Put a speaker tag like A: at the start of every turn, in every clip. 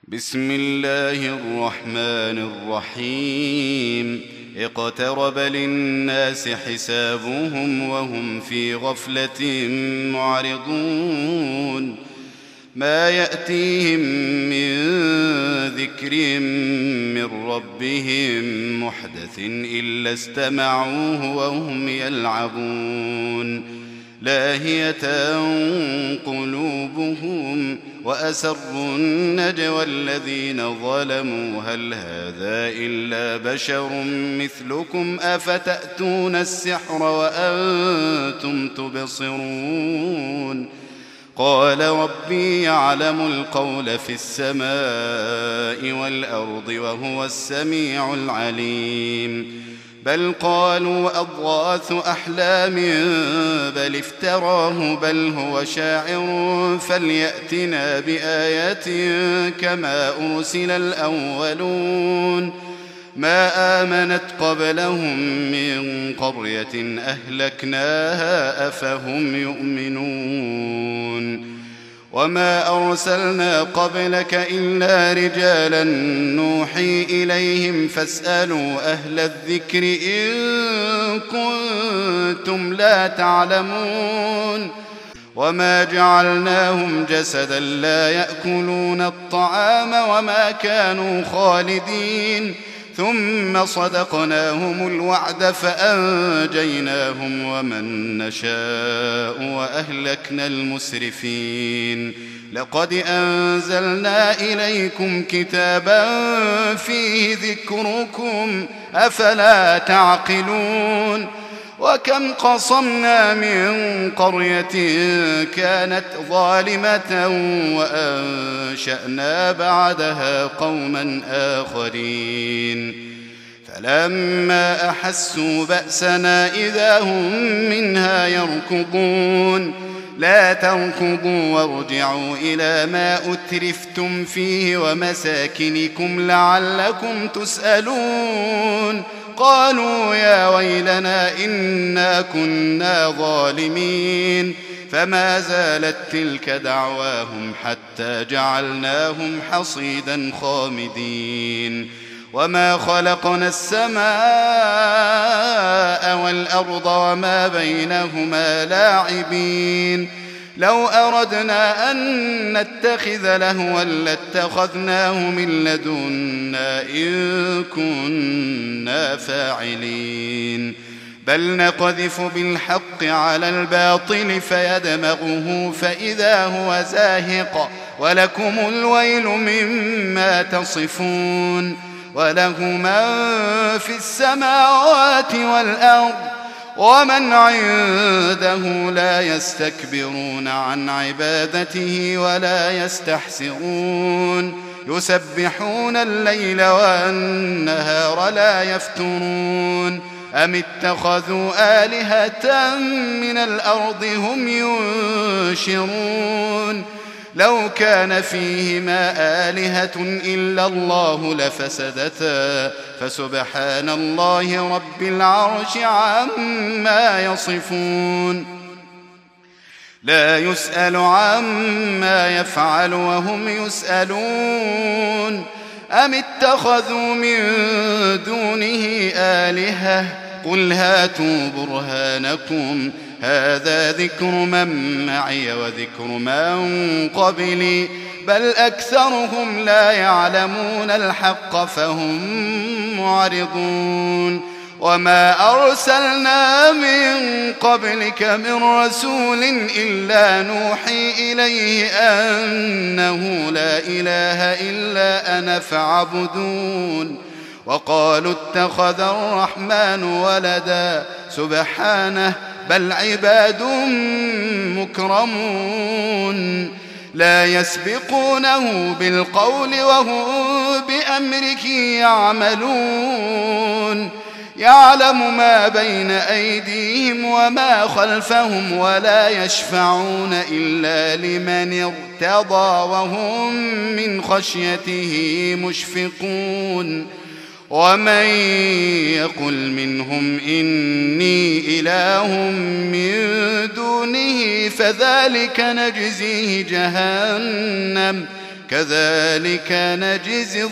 A: بسم الله الرحمن الرحيم اقترب للناس حسابهم وهم في غفلة معرضون ما يأتيهم من ذكر من ربهم محدث إلا استمعوه وهم يلعبون لاهية قلوبهم وأسروا النجوى الذين ظلموا هل هذا إلا بشر مثلكم أفتأتون السحر وأنتم تبصرون قال ربي يعلم القول في السماء والأرض وهو السميع العليم بل قالوا أضغاث أحلام بل افتراه بل هو شاعر فليأتنا بآية كما أرسل الأولون ما آمنت قبلهم من قرية أهلكناها أفهم يؤمنون وما أرسلنا قبلك إلا رجالا نوحي إليهم فاسألوا أهل الذكر إن كنتم لا تعلمون وما جعلناهم جسدا لا يأكلون الطعام وما كانوا خالدين ثم صدقناهم الوعد فأنجيناهم ومن نشاء وأهلكنا المسرفين لقد أنزلنا إليكم كتابا فيه ذكركم أفلا تعقلون وكم قصمنا من قرية كانت ظالمة وأنشأنا بعدها قوما آخرين فلما أحسوا بأسنا إذا هم منها يركضون لا تركضوا وارجعوا إلى ما أترفتم فيه ومساكنكم لعلكم تسألون قالوا يا ويلنا إنا كنا ظالمين فما زالت تلك دعواهم حتى جعلناهم حصيدا خامدين وما خلقنا السماء والأرض وما بينهما لاعبين لو أردنا أن نتخذ لهوا لاتخذناه من لدنا إن كنا فاعلين بل نقذف بالحق على الباطل فيدمغه فإذا هو زاهق ولكم الويل مما تصفون وله من في السماوات والأرض ومن عنده لا يستكبرون عن عبادته ولا يستحسرون يسبحون الليل والنهار لا يفترون أم اتخذوا آلهة من الأرض هم ينشرون لو كان فيهما آلهة إلا الله لفسدتا فسبحان الله رب العرش عما يصفون لا يسأل عما يفعل وهم يسألون أم اتخذوا من دونه آلهة قل هاتوا برهانكم هذا ذكر من معي وذكر من قبلي بل أكثرهم لا يعلمون الحق فهم معرضون وما أرسلنا من قبلك من رسول إلا نوحي إليه أنه لا إله إلا أنا فاعبدون وقالوا اتخذ الرحمن ولدا سبحانه بل عباد مكرمون لا يسبقونه بالقول وهم بأمره يعملون يعلم ما بين أيديهم وما خلفهم ولا يشفعون إلا لمن ارتضى وهم من خشيته مشفقون ومن يقل منهم إني إله من دونه فذلك نجزيه جهنم كذلك نجزي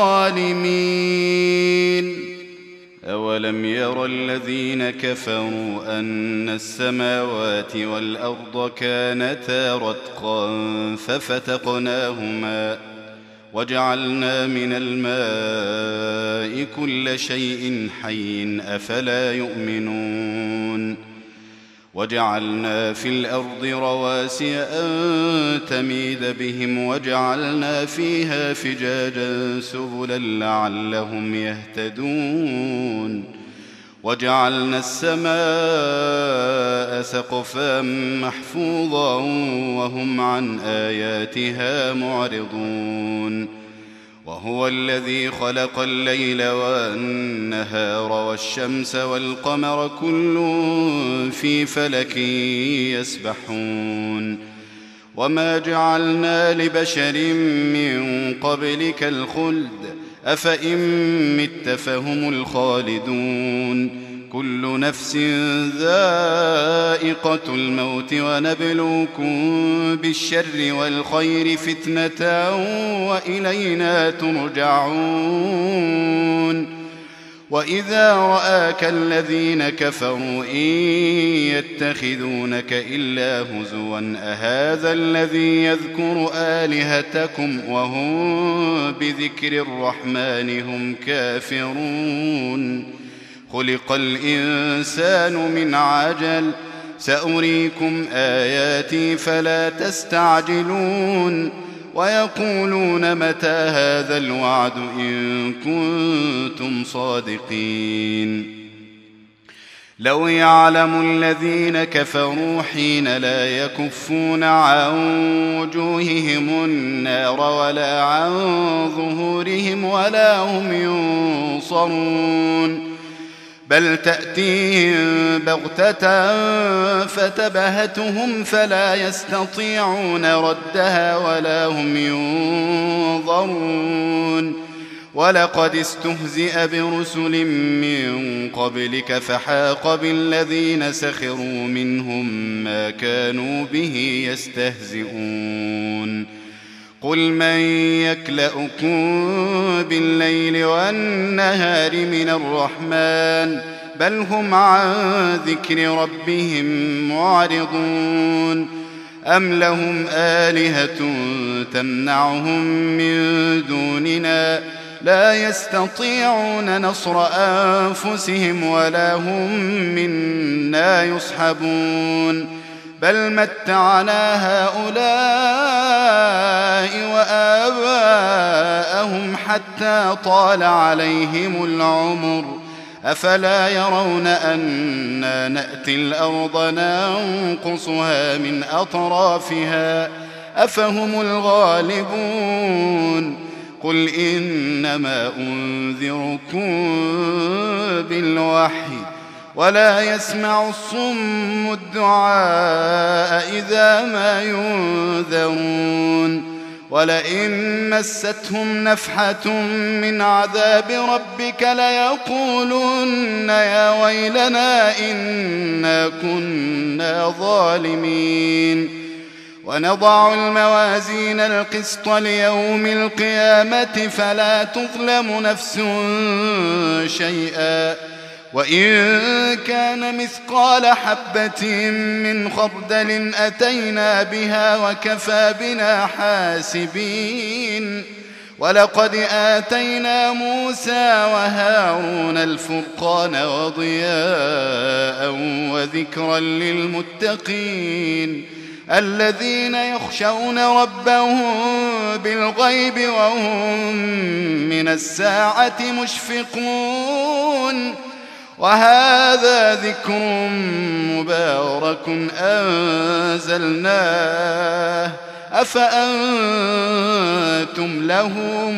A: الظالمين أولم ير الذين كفروا أن السماوات والأرض كانتا رتقا ففتقناهما وجعلنا من الماء كل شيء حي أفلا يؤمنون وجعلنا في الأرض رواسي أن تميد بهم وجعلنا فيها فجاجا سبلا لعلهم يهتدون وجعلنا السماء سقفا محفوظا وهم عن آياتها معرضون وهو الذي خلق الليل والنهار والشمس والقمر كل في فلك يسبحون وما جعلنا لبشر من قبلك الخلد أفإن مت فهم الخالدون كل نفس ذائقة الموت ونبلوكم بالشر والخير فتنة وإلينا ترجعون وإذا رآك الذين كفروا إن يتخذونك إلا هزوا أهذا الذي يذكر آلهتكم وهم بذكر الرحمن هم كافرون خلق الإنسان من عجل سأريكم آياتي فلا تستعجلون ويقولون متى هذا الوعد إن كنتم صادقين لو يعلم الذين كفروا حين لا يكفون عن وجوههم النار ولا عن ظهورهم ولا هم ينصرون بل تأتيهم بغتة فتبهتهم فلا يستطيعون ردها ولا هم ينظرون ولقد استهزئ برسل من قبلك فحاق بالذين سخروا منهم ما كانوا به يستهزئون قل من يكلؤكم بالليل والنهار من الرحمن بل هم عن ذكر ربهم معرضون أم لهم آلهة تمنعهم من دوننا لا يستطيعون نصر أنفسهم ولا هم منا يصحبون بل متعنا هؤلاء وآباءهم حتى طال عليهم العمر أفلا يرون أنا نأتي الأرض ننقصها من أطرافها أفهم الغالبون قل إنما أنذركم بالوحي ولا يسمع الصم الدعاء إذا ما ينذرون ولئن مستهم نفحة من عذاب ربك ليقولن يا ويلنا إنا كنا ظالمين ونضع الموازين القسط ليوم القيامة فلا تظلم نفس شيئا وإن كان مثقال حبة من خردل أتينا بها وكفى بنا حاسبين ولقد آتينا موسى وهارون الفرقان وضياء وذكرا للمتقين الذين يخشون ربهم بالغيب وهم من الساعة مشفقون وهذا ذكر مبارك أنزلناه أفأنتم له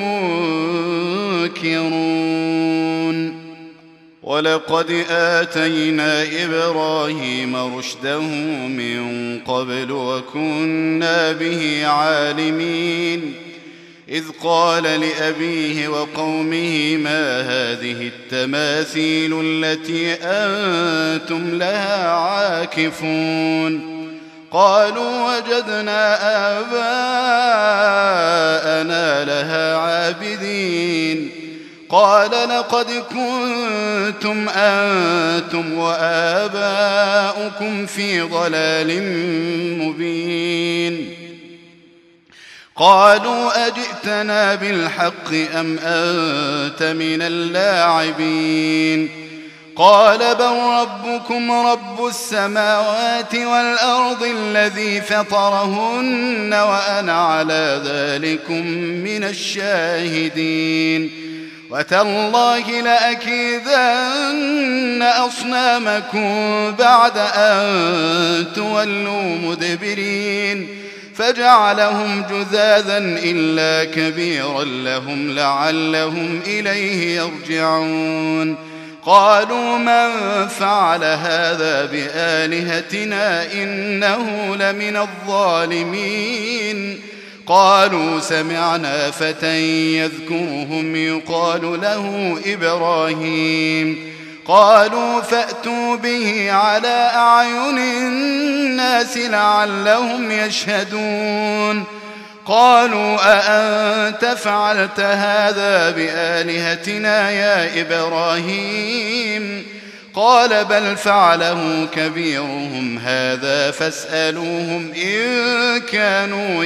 A: منكرون ولقد آتينا إبراهيم رشده من قبل وكنا به عالمين إذ قال لأبيه وقومه ما هذه التماثيل التي أنتم لها عاكفون قالوا وجدنا قال لقد كنتم أنتم وآباؤكم في ضلال مبين قالوا أجئتنا بالحق أم أنت من اللاعبين قال بل ربكم رب السماوات والأرض الذي فطرهن وأنا على ذلكم من الشاهدين وتالله لأكيدن أصنامكم بعد أن تولوا مدبرين فجعلهم جذاذا إلا كبيرا لهم لعلهم إليه يرجعون قالوا من فعل هذا بآلهتنا إنه لمن الظالمين قالوا سمعنا فتى يذكرهم يقال له إبراهيم قالوا فأتوا به على أعين الناس لعلهم يشهدون قالوا أأنت فعلت هذا بآلهتنا يا إبراهيم قال بل فعله كبيرهم هذا فاسألوهم إن كانوا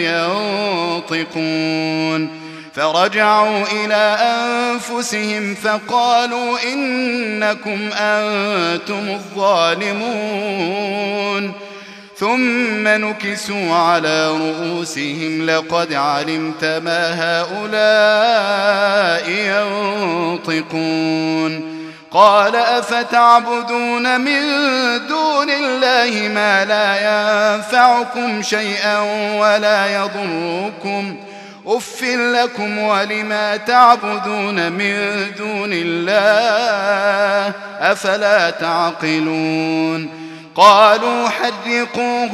A: ينطقون فرجعوا إلى أنفسهم فقالوا إنكم أنتم الظالمون ثم نكسوا على رؤوسهم لقد علمت ما هؤلاء ينطقون قال أفتعبدون من دون الله ما لا ينفعكم شيئا ولا يضركم أف لكم ولما تعبدون من دون الله أفلا تعقلون قالوا حرقوه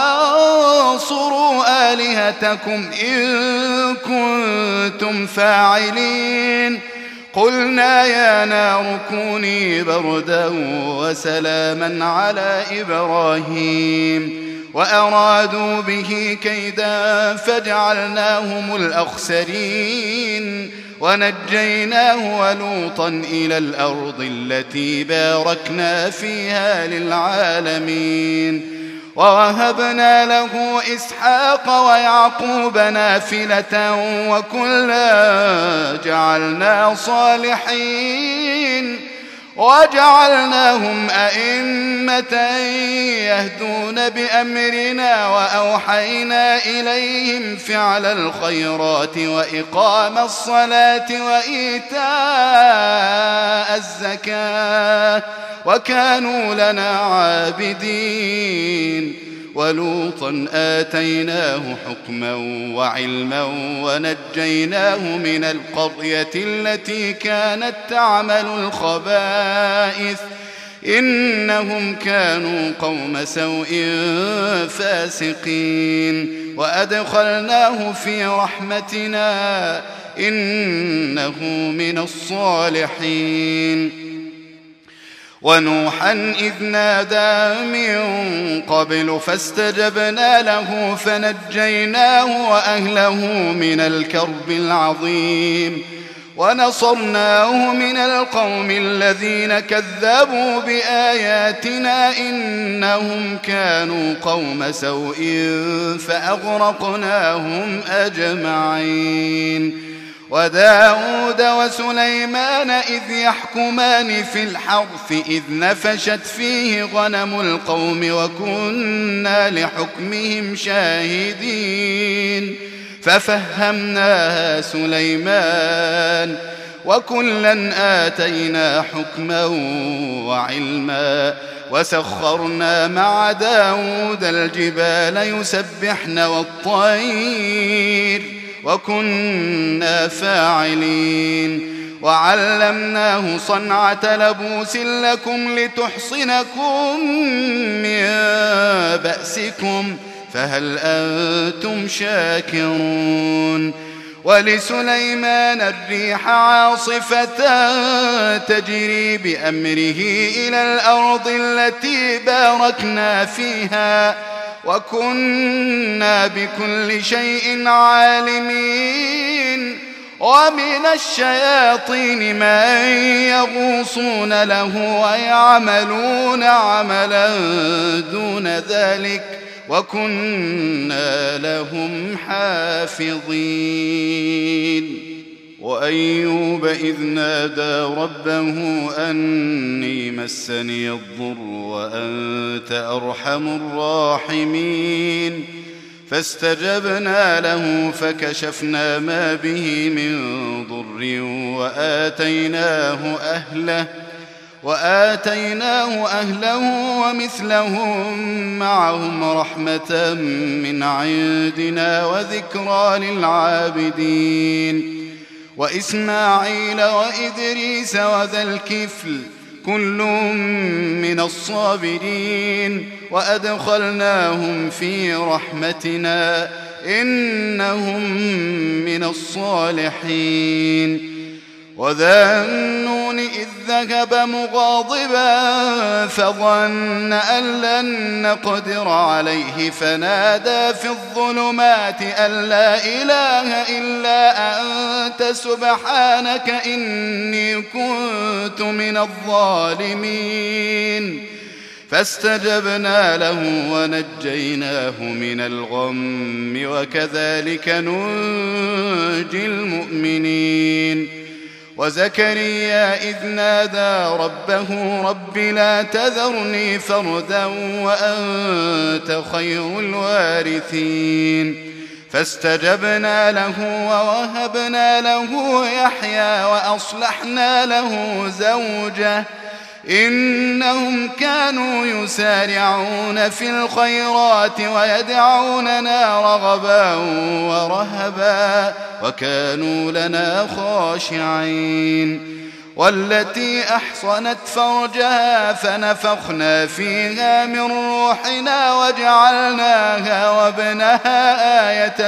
A: وانصروا آلهتكم إن كنتم فاعلين قلنا يا نار كوني بردا وسلاما على إبراهيم وأرادوا به كيدا فجعلناهم الأخسرين ونجيناه ولوطا إلى الأرض التي باركنا فيها للعالمين ووهبنا له إسحاق ويعقوب نافلة وكلا جعلنا صالحين وجعلناهم أئمة يهدون بأمرنا وأوحينا إليهم فعل الخيرات وإقام الصلاة وإيتاء الزكاة وكانوا لنا عابدين ولوطا آتيناه حكما وعلما ونجيناه من القرية التي كانت تعمل الخبائث إنهم كانوا قوم سوء فاسقين وأدخلناه في رحمتنا إنه من الصالحين ونوحا إذ نادى من قبل فاستجبنا له فنجيناه وأهله من الكرب العظيم ونصرناه من القوم الذين كذبوا بآياتنا إنهم كانوا قوم سوء فأغرقناهم أجمعين وداود وسليمان إذ يحكمان في الحرث إذ نفشت فيه غنم القوم وكنا لحكمهم شاهدين ففهمناها سليمان وكلا آتينا حكما وعلما وسخرنا مع داود الجبال يسبحن والطير وكنا فاعلين وعلمناه صنعة لبوس لكم لتحصنكم من بأسكم فهل أنتم شاكرون ولسليمان الريح عاصفة تجري بأمره إلى الأرض التي باركنا فيها وكنا بكل شيء عالمين ومن الشياطين من يغوصون له ويعملون عملا دون ذلك وكنا لهم حافظين. وأيوب إذ نادى ربه أني مسني الضر وأنت أرحم الراحمين فاستجبنا له فكشفنا ما به من ضر وآتيناه أهله ومثلهم معهم رحمة من عندنا وذكرى للعابدين. وإسماعيل وإدريس وذا الكفل كل من الصابرين وأدخلناهم في رحمتنا إنهم من الصالحين. وذا النون إذ ذهب مغاضبا فظن أن لن نقدر عليه فنادى في الظلمات أن لا إله إلا أنت سبحانك إني كنت من الظالمين فاستجبنا له ونجيناه من الغم وكذلك ننجي المؤمنين. وزكريا إذ نادى ربه رب لا تذرني فردا وأنت خير الوارثين فاستجبنا له ووهبنا له يحيى وأصلحنا له زوجه إنهم كانوا يسارعون في الخيرات ويدعوننا رغبا ورهبا وكانوا لنا خاشعين. والتي أحصنت فرجها فنفخنا فيها من روحنا وجعلناها وابنها آية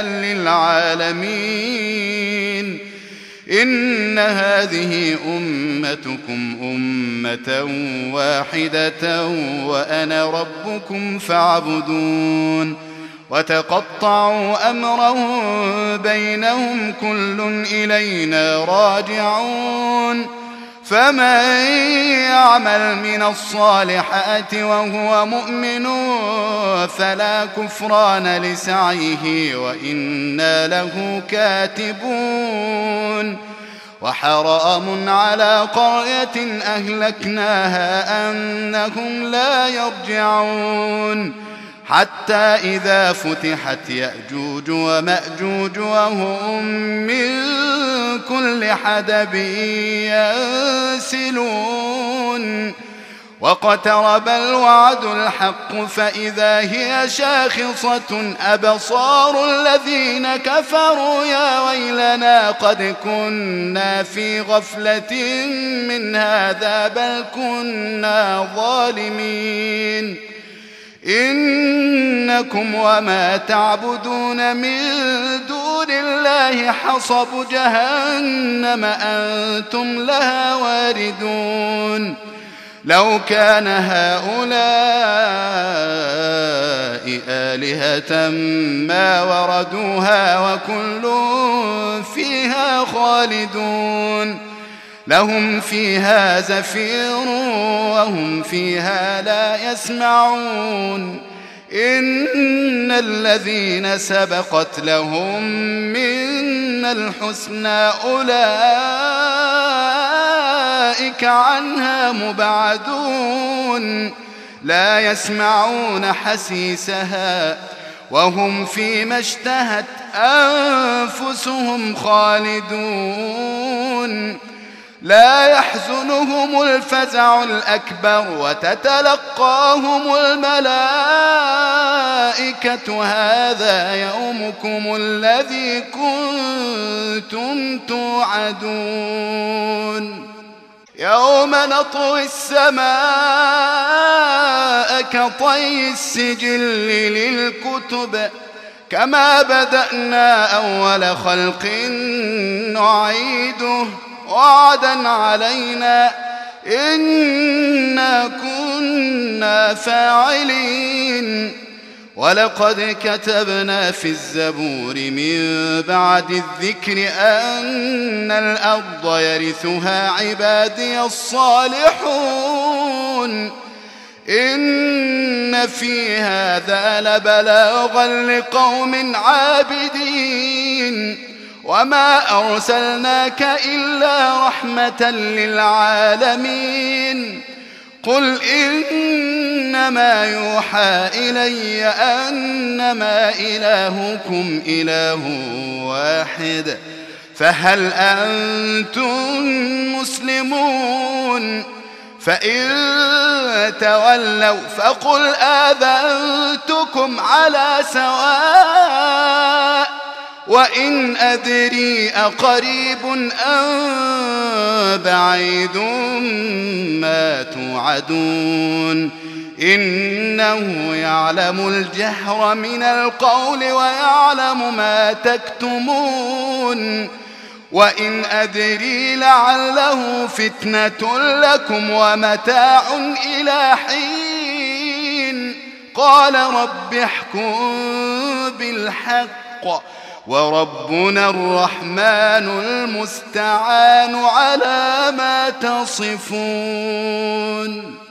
A: للعالمين. إن هذه أمتكم أمة واحدة وأنا ربكم فاعبدون. وتقطعوا أمرهم بينهم كل إلينا راجعون. فمن يعمل من الصالحات وهو مؤمن فلا كفران لسعيه وإنا له كاتبون. وحرام على قرية أهلكناها أنهم لا يرجعون حتى إذا فتحت يأجوج ومأجوج وهم من كل حدب ينسلون. واقترب الوعد الحق فإذا هي شاخصة أبصار الذين كفروا يا ويلنا قد كنا في غفلة من هذا بل كنا ظالمين. إنكم وما تعبدون من دون الله حصب جهنم أنتم لها واردون. لو كان هؤلاء آلهة ما وردوها وكل فيها خالدون. لهم فيها زفير وهم فيها لا يسمعون. إن الذين سبقت لهم من الحسنى أولئك عنها مبعدون لا يسمعون حسيسها وهم فيما اشتهت أنفسهم خالدون. لا يحزنهم الفزع الأكبر وتتلقاهم الملائكة هذا يومكم الذي كنتم توعدون. يوم نطوي السماء كطي السجل للكتب كما بدأنا أول خلق نعيده وعدا علينا إنا كنا فاعلين. ولقد كتبنا في الزبور من بعد الذكر أن الأرض يرثها عبادي الصالحون إن في هذا لبلاغا لقوم عابدين وما أرسلناك إلا رحمة للعالمين قل إنما يوحى إلي أنما إلهكم إله واحد فهل أنتم مسلمون فإن تولوا فقل آذنتكم على سواء وإن أدري أقريب أم بعيد ما توعدون إنه يعلم الجهر من القول ويعلم ما تكتمون وإن أدري لعله فتنة لكم ومتاع إلى حين قال رب احكم بالحق وربنا الرحمن المستعان على ما تصفون.